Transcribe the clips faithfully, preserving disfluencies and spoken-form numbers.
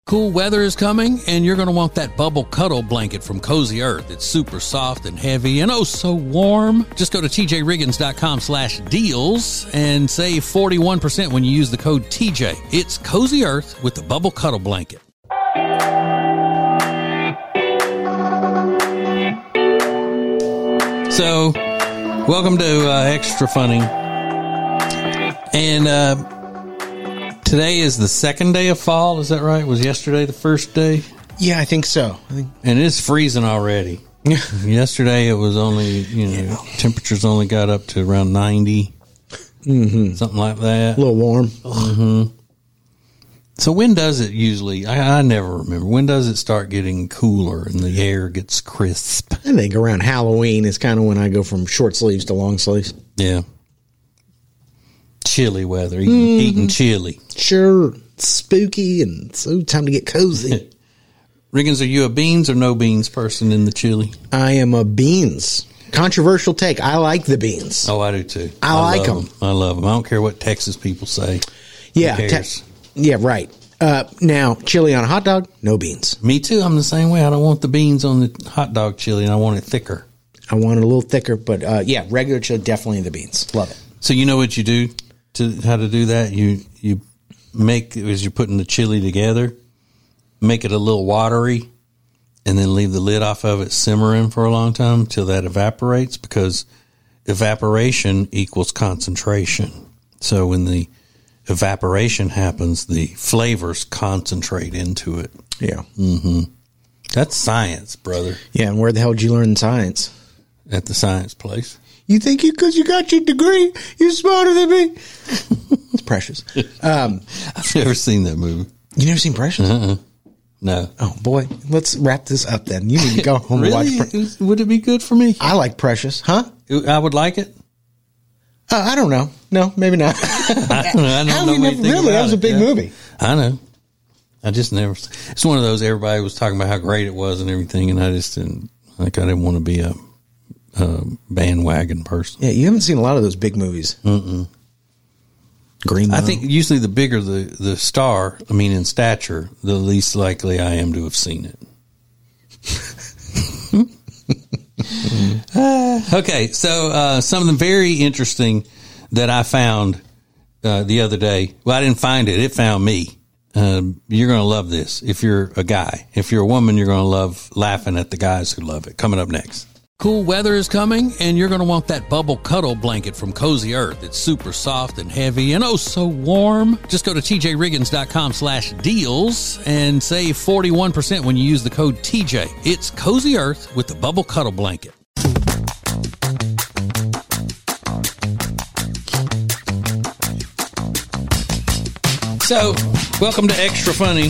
Cool weather is coming, and you're going to want that bubble cuddle blanket from Cozy Earth. It's super soft and heavy and oh so warm. Just go to tjriggins.com slash deals and save forty-one percent when you use the code T J. It's Cozy Earth with the bubble cuddle blanket. So, welcome to uh, Extra Funny. And uh today is the second day of fall. Is that right? Was yesterday the first day? Yeah, I think so. I think. And it's freezing already. Yesterday it was only, you know, yeah. temperatures only got up to around ninety. Mm-hmm. Something like that. A little warm. Mm-hmm. So when does it usually, I, I never remember, when does it start getting cooler and the air gets crisp? I think around Halloween is kind of when I go from short sleeves to long sleeves. Yeah. Chilly weather, eating, mm-hmm. eating chili. Sure. It's spooky and so time to get cozy. Riggins, are you a beans or no beans person in the chili? I am a beans. Controversial take. I like the beans. Oh, I do too. I, I like them. them. I love them. I don't care what Texas people say. Yeah. Te- yeah, right. Uh, now, chili on a hot dog, no beans. Me too. I'm the same way. I don't want the beans on the hot dog chili, and I want it thicker. I want it a little thicker, but uh, yeah, regular chili, definitely the beans. Love it. So you know what you do? To how to do that, you you make, as you're putting the chili together, make it a little watery, and then leave the lid off of it simmering for a long time till that evaporates, because evaporation equals concentration. So when the evaporation happens, the flavors concentrate into it. Yeah. Mm-hmm. That's science, brother. Yeah, and where the hell did you learn science? At the science place. You think you, because you got your degree, you're smarter than me. It's Precious. Um, I've never seen that movie. You never seen Precious? Uh-uh. No. Oh, boy. Let's wrap this up then. You need to go home really? and watch Precious. Would it be good for me? I like Precious. Huh? I would like it. Uh, I don't know. No, maybe not. I don't know. I don't How know we never, really? That was a big yeah. movie. I know. I just never. It's one of those, everybody was talking about how great it was and everything, and I just didn't, like, I didn't want to be a, a bandwagon person. Yeah, you haven't seen a lot of those big movies. Mm-mm. Green Mile. I think usually the bigger the, the star, I mean, in stature, the least likely I am to have seen it. uh, okay, so uh, something very interesting that I found uh, the other day. Well, I didn't find it. It found me. Um, you're going to love this. If you're a guy, if you're a woman, you're going to love laughing at the guys who love it. Coming up next. Cool weather is coming, and you're going to want that bubble cuddle blanket from Cozy Earth. It's super soft and heavy and oh so warm. Just go to tjriggins.com slash deals and save forty-one percent when you use the code T J. It's Cozy Earth with the bubble cuddle blanket. So, welcome to Extra Funny.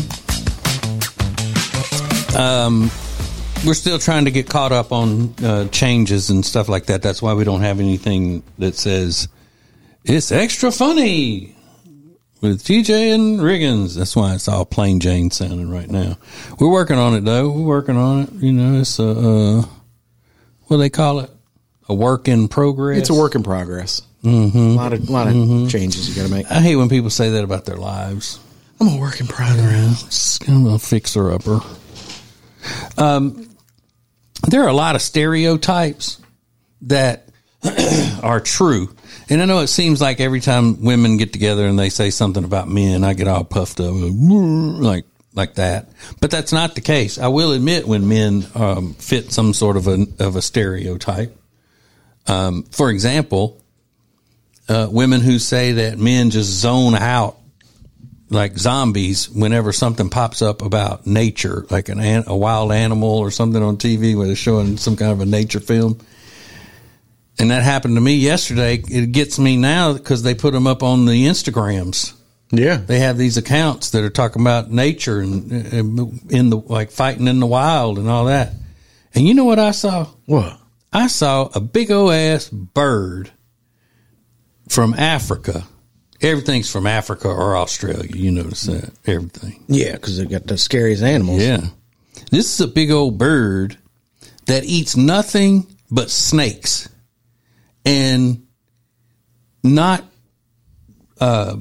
Um... We're still trying to get caught up on uh, changes and stuff like that. That's why we don't have anything that says, it's extra funny with T J and Riggins. That's why it's all plain Jane sounding right now. We're working on it, though. We're working on it. You know, it's a, uh, what do they call it? A work in progress? It's a work in progress. Mm-hmm. A lot of, lot of mm-hmm. changes you got to make. I hate when people say that about their lives. I'm a work in progress. It's kind of a fixer-upper. Um, there are a lot of stereotypes that are true. And I know it seems like every time women get together and they say something about men, I get all puffed up like, like that. But that's not the case. I will admit when men, um, fit some sort of a, of a stereotype. Um, for example, uh, women who say that men just zone out like zombies whenever something pops up about nature, like an, a wild animal or something on T V where they're showing some kind of a nature film. And that happened to me yesterday. It gets me now because they put them up on the Instagrams. Yeah. They have these accounts that are talking about nature and, and in the, like fighting in the wild and all that. And you know what I saw? What? I saw a big old ass bird from Africa. Everything's from Africa or Australia. You notice that. Everything. Yeah, because they got the scariest animals. Yeah. This is a big old bird that eats nothing but snakes. And not, um,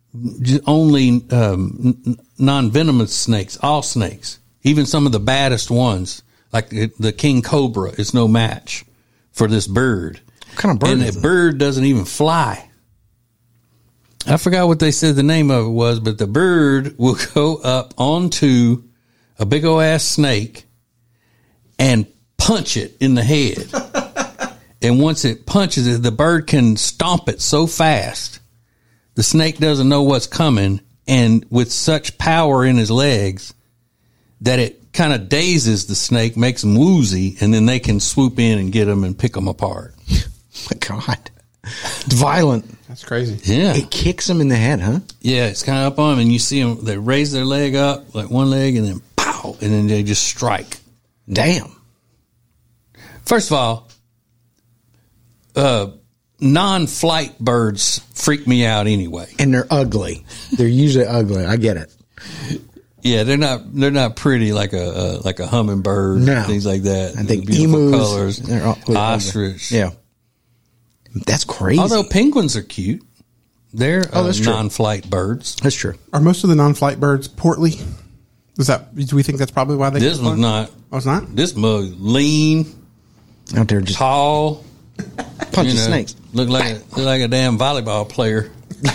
only um, non-venomous snakes, all snakes, even some of the baddest ones, like the king cobra, is no match for this bird. What kind of bird and is the it? bird doesn't even fly. I forgot what they said the name of it was, but the bird will go up onto a big old ass snake and punch it in the head. And once it punches it, the bird can stomp it so fast, the snake doesn't know what's coming, and with such power in his legs that it kind of dazes the snake, makes him woozy, and then they can swoop in and get him and pick him apart. My God. It's violent. That's crazy. Yeah. It kicks him in the head, huh? Yeah, it's kind of up on them, and you see them, they raise their leg up, like one leg, and then pow, and then they just strike. Damn. First of all, uh, non-flight birds freak me out anyway. And they're ugly. They're usually ugly. I get it. Yeah, they're not they're not pretty like a uh, like a hummingbird, No. things like that. I think Beautiful emus, colors, they're ugly, ostrich. ugly. Yeah. That's crazy. Although penguins are cute, they're Oh, uh, that's true. non-flight birds. That's true. Are most of the non-flight birds portly? Is that? Do we think that's probably why they? This get one's fun? not. Oh, it's not. This mug lean, Out there just tall, punching you know, snakes. Look like a, look like a damn volleyball player.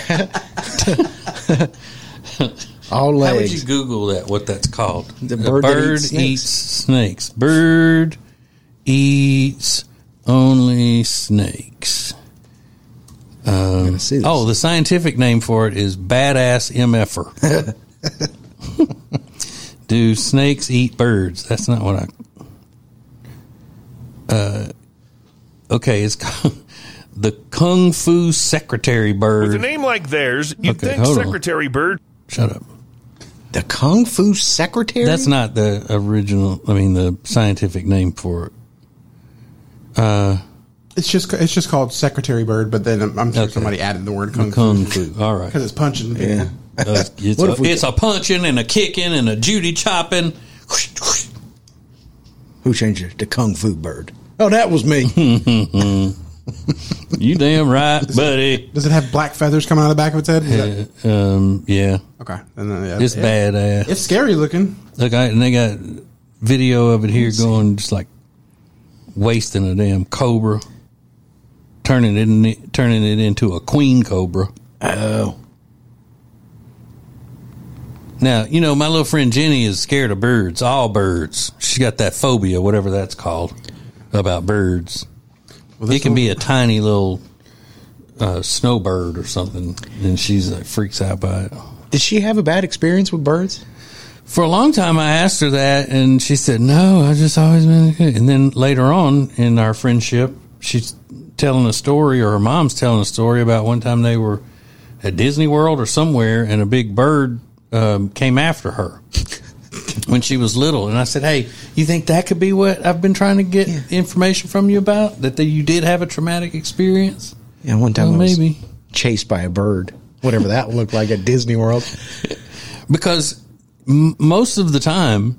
All How would legs. you Google that? What that's called? The A bird that bird eats snakes. eats snakes. Bird eats only snakes. I'm gonna see this. Oh, the scientific name for it is badass M F R. Do snakes eat birds? That's not what I. Uh, okay, it's called the Kung Fu Secretary bird. With a name like theirs, you'd Okay, think hold on. Secretary Bird. Shut up. The Kung Fu Secretary? That's not the original. I mean, the scientific name for it. Uh, It's just it's just called Secretary Bird, but then I'm, I'm sure Okay. somebody added the word kung, Kung fu Fu. All right. because it's punching. Yeah. Uh, it's, What a, if we- it's a punching and a kicking and a Judy chopping. Who changed it to Kung Fu Bird? Oh, that was me. You damn right, buddy. Does it have black feathers coming out of the back of its head? Is that- Um, yeah, okay, then, uh, yeah, Mm. it's it- badass. It's scary looking. Look, I, and they got video of it here going, just like wasting a damn cobra, turning it in, turning it into a queen cobra. Oh. Now, you know, my little friend Jenny is scared of birds, all birds. She's got that phobia, whatever that's called, about birds. Well, this It can one- be a tiny little uh, snowbird or something, and she's like, freaks out by it. Did she have a bad experience with birds? For a long time, I asked her that, and she said, no, I've just always been good. And then later on in our friendship, she's telling a story, or her mom's telling a story about one time they were at Disney World or somewhere, and a big bird um, came after her when she was little. And I said, hey, you think that could be what I've been trying to get Yeah. information from you about? That the, you did have a traumatic experience? Yeah, one time Well, I was maybe. chased by a bird, whatever that looked like at Disney World. Because m- most of the time,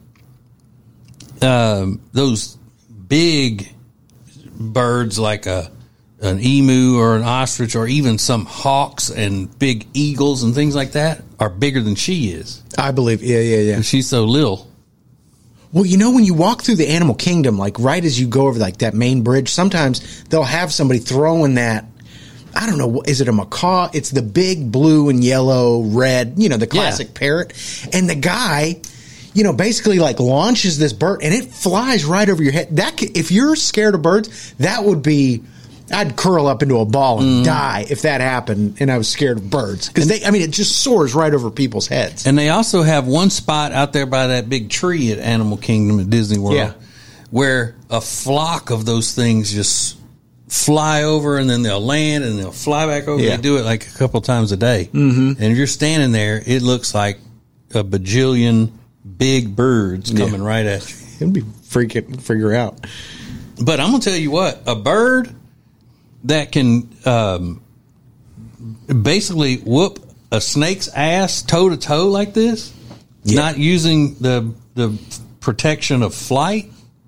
um, those big birds like a an emu or an ostrich or even some hawks and big eagles and things like that are bigger than she is. I believe. Yeah, yeah, yeah. And she's so little. Well, you know, when you walk through the animal kingdom, like right as you go over like that main bridge, sometimes they'll have somebody throwing that. I don't know. Is it a macaw? It's the big blue and yellow, red, you know, the classic Yeah. parrot. And the guy, you know, basically like launches this bird and it flies right over your head. That could, if you're scared of birds, that would be, I'd curl up into a ball and Mm. die if that happened and I was scared of birds. Because they, I mean, it just soars right over people's heads. And they also have one spot out there by that big tree at Animal Kingdom at Disney World Yeah. where a flock of those things just fly over and then they'll land and they'll fly back over. Yeah. They do it like a couple times a day. Mm-hmm. And if you're standing there, it looks like a bajillion big birds coming Yeah. right at you. It'd be freaking figure out. But I'm going to tell you what, a bird that can um, basically whoop a snake's ass toe to toe like this, Yeah. not using the the protection of flight,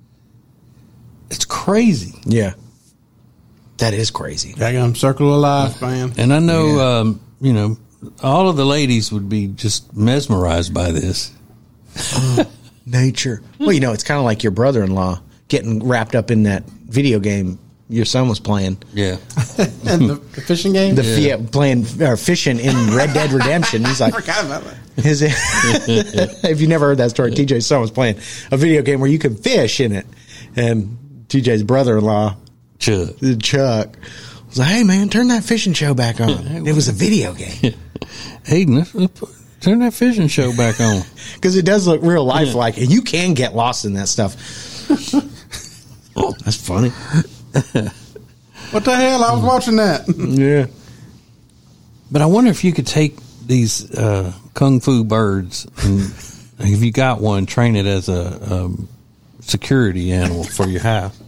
it's crazy. Yeah. That is crazy. Daggum circle of life, man. And I know, Yeah. um, you know, all of the ladies would be just mesmerized by this. Nature. Well, you know, it's kind of like your brother-in-law getting wrapped up in that video game your son was playing. Yeah. And the, the fishing game? The Yeah. yeah, playing uh, fishing in Red Dead Redemption. He's I like, forgot about that. his, if you never heard that story, T J's son was playing a video game where you can fish in it, and T J's brother-in-law, Chuck. Chuck, was like, "Hey man, turn that fishing show back on." It was a video game Hayden, let's, let's put- turn that fishing show back on. because it does look real lifelike, and you can get lost in that stuff. That's funny. What the hell? I was watching that. Yeah. But I wonder if you could take these uh, kung fu birds and if you got one, train it as a um, security animal for your house.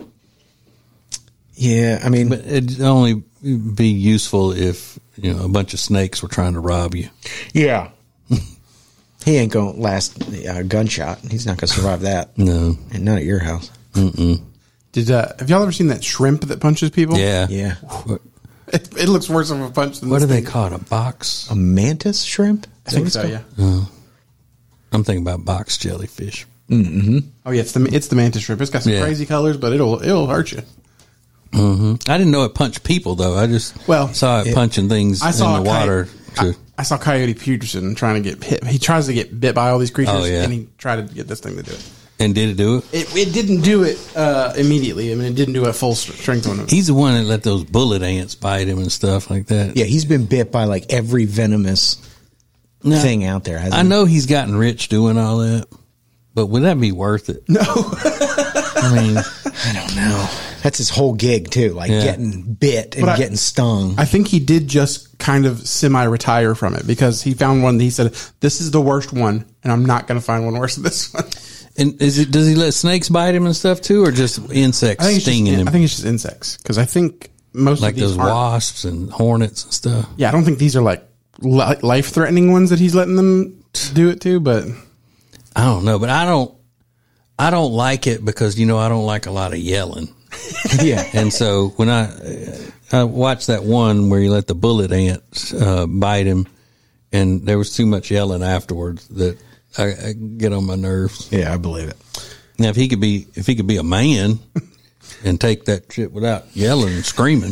Yeah, I mean, But it'd only be useful if, you know, a bunch of snakes were trying to rob you. yeah. He ain't gonna last a gunshot. He's not gonna survive that. No. And not at your house. Did uh, have y'all ever seen that shrimp that punches people? Yeah. Yeah. What, It, it looks worse of a punch than what do this they thing. call it? A box? A mantis shrimp? I think so, yeah. I'm thinking about box jellyfish. Oh yeah, it's the it's the mantis shrimp. It's got some Yeah. crazy colors, but it'll it'll hurt you. I didn't know it punched people, though. I just Well, saw it, it- punching things I saw in the a coy- water. I, To, I saw Coyote Peterson trying to get hit. He tries to get bit by all these creatures, Oh, yeah. and he tried to get this thing to do it. and did it do it? It, it didn't do it uh, immediately. I mean, it didn't do it full st- strength on him. He's the one that let those bullet ants bite him and stuff like that. Yeah, he's been bit by like every venomous Now, thing out there. Hasn't I he? know he's gotten rich doing all that, but would that be worth it? No, I mean, I don't know. That's his whole gig too, like Yeah. getting bit and But I- getting stung. I think he did just kind of semi-retire from it because he found one that he said, "This is the worst one, and I'm not going to find one worse than this one." and is it? Does he let snakes bite him and stuff too, or just insects I think it's just, stinging him, I think it's just insects because I think most like of these those aren't- wasps and hornets and stuff? Yeah, I don't think these are like li- life-threatening ones that he's letting them do it to, but I don't know, but I don't. I don't like it because you know I don't like a lot of yelling. Yeah. And so when I I watched that one where he let the bullet ants uh, bite him, and there was too much yelling afterwards that I, I get on my nerves. Yeah, I believe it. Now if he could be if he could be a man and take that shit without yelling and screaming,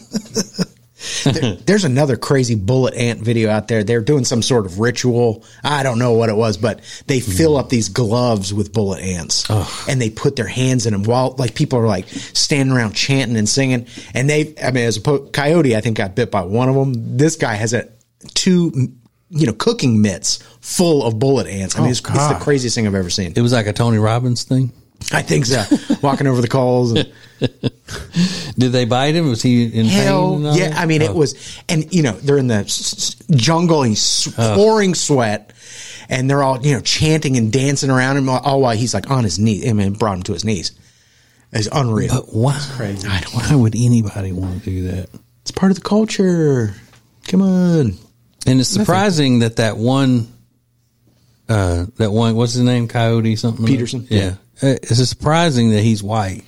There, there's another crazy bullet ant video out there. They're doing some sort of ritual. I don't know what it was, but they fill up these gloves with bullet ants and they put their hands in them while like people are like standing around chanting and singing. And they, I mean, as a po- coyote, I think got bit by one of them. This guy has a two, you know, cooking mitts full of bullet ants. I mean, Oh, it's, it's the God. craziest thing I've ever seen. it was like a Tony Robbins thing. I think so. Walking over the coals. And, Did they bite him? Was he in hell, pain? and all yeah. that? I mean, it Oh. was, and you know, they're in the s- s- jungle. And he's pouring sweat, and they're all you know chanting and dancing around him. All while he's like on his knees. I mean, brought him to his knees. It's unreal. But why? crazy. I don't, why would anybody want to do that? It's part of the culture. Come on. And it's surprising that that one, uh, that one, what's his name? Coyote something? Peterson? Yeah. Uh, It's surprising that he's white.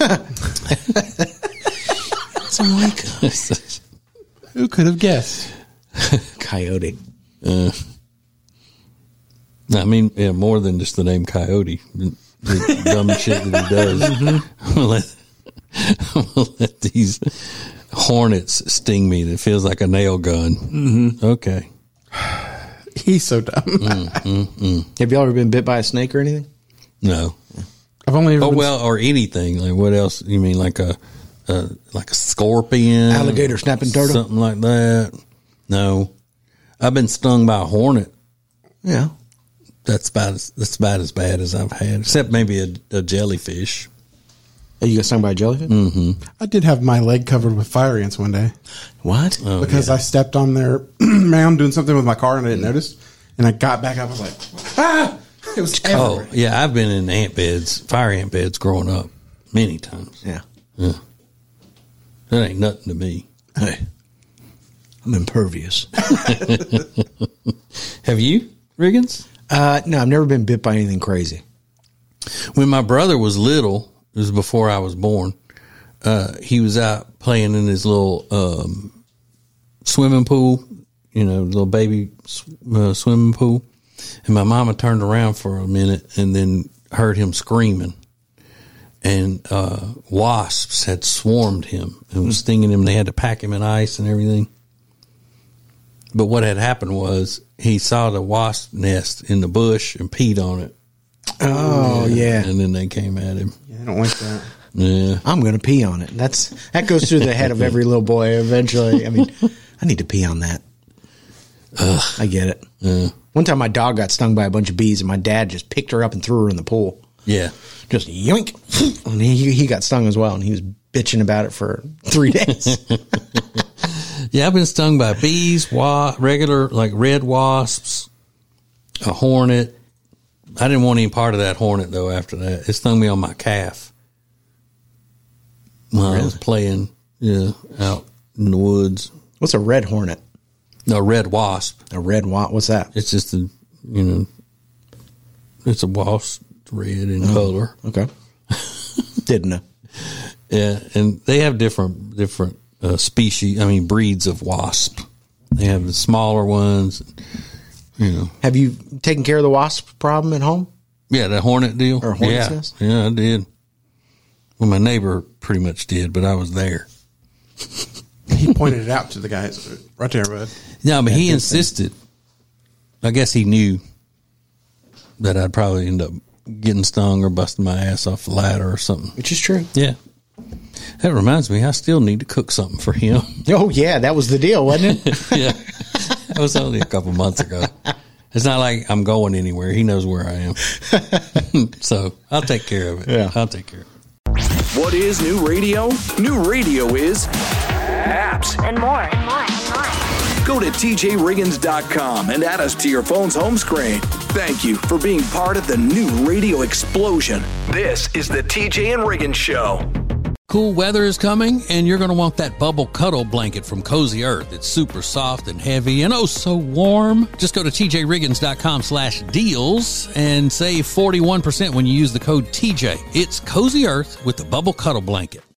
It's a white who could have guessed? coyote. I mean, yeah, more than just the name Coyote. The dumb shit that he does. I'm gonna let, I'm gonna let these hornets sting me. That feels like a nail gun. Mm-hmm. Okay. He's so dumb. Have you ever been bit by a snake or anything? No. I've only ever Oh been- well, or anything. Like what else? You mean like a, uh, like a scorpion, Alligator snapping turtle? something like that? No. I've been stung by a hornet. Yeah. That's about as, that's about as bad as I've had, except maybe a, a jellyfish. Oh, you got stung by a jellyfish? I did have my leg covered with fire ants one day What? Oh, because yeah. I stepped on their mound doing something with my car and I didn't notice. And I got back up. I was like, ah! It was Oh everywhere. yeah, I've been in ant beds, fire ant beds, growing up many times. Yeah. Yeah, that ain't nothing to me. Hey, I'm impervious. Have you, Riggins? Uh, no, I've never been bit by anything crazy. When my brother was little, it was before I was born. Uh, he was out playing in his little um, swimming pool, you know, little baby uh, swimming pool. And my mama turned around for a minute and then heard him screaming. And uh, wasps had swarmed him and was stinging him. They had to pack him in ice and everything. But what had happened was he saw the wasp nest in the bush and peed on it. Oh, yeah. yeah. And then they came at him. Yeah, I don't like that. Yeah. I'm going to pee on it. That's That goes through the head of every little boy eventually. I mean, I need to pee on that. Ugh. I get it. Yeah. One time my dog got stung by a bunch of bees, and my dad just picked her up and threw her in the pool. Yeah. Just yoink. And he, he got stung as well, and he was bitching about it for three days. Yeah, I've been stung by bees, wa- regular, like red wasps, a hornet. I didn't want any part of that hornet, though, after that. It stung me on my calf when really? I was playing, yeah, out in the woods. What's a red hornet? No, red wasp. A red wasp? What's that? It's just a, you know, it's a wasp, red in oh, color. Okay. Didn't know. Yeah, and they have different different uh, species, I mean, breeds of wasp. They have the smaller ones, you know. Have you taken care of the wasp problem at home? Yeah, the hornet deal. Or hornet's yeah. nest? Yeah, I did. Well, my neighbor pretty much did, but I was there. He pointed it out to the guys right there, bud. No, but he insisted. I guess he knew that I'd probably end up getting stung or busting my ass off the ladder or something. Which is true. Yeah. That reminds me, I still need to cook something for him. Oh, yeah, that was the deal, wasn't it? Yeah. That was only a couple months ago. It's not like I'm going anywhere. He knows where I am. So I'll take care of it. Yeah. I'll take care of it. What is new radio? New radio is apps and more and more and more. Go to T J Riggins dot com and add us to your phone's home screen. Thank you for being part of the new radio explosion. This is the T J and Riggins Show. Cool weather is coming, and you're going to want that bubble cuddle blanket from Cozy Earth. It's super soft and heavy and oh so warm. Just go to T J Riggins dot com slash deals and save forty-one percent when you use the code T J. It's Cozy Earth with the bubble cuddle blanket.